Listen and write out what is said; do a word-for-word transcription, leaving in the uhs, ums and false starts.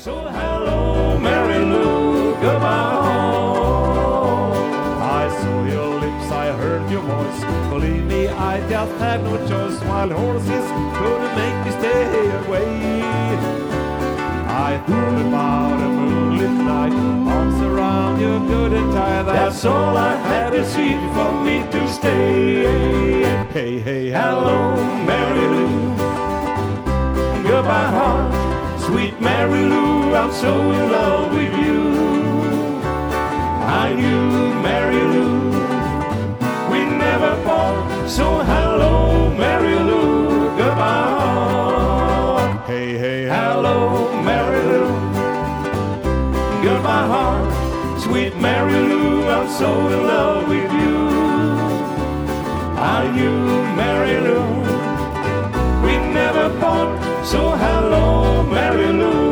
So hello, Mary Lou, goodbye home. I saw your lips, I heard your voice. Believe me, I just had no choice. Wild horses couldn't make me stay away. I thought about a moonlit night, arms around you good and tight. That's all I had to see for me to stay. Hey, hey, hello, Mary Lou, goodbye heart. Sweet Mary Lou, I'm so in love with you. I knew Mary Lou, we never part. So hello, Mary Lou, goodbye. Hey, hey, hello, Mary Lou, goodbye heart. Sweet Mary Lou, I'm so in love with you. I knew Mary Lou, we never part. So hello, Mary Lou.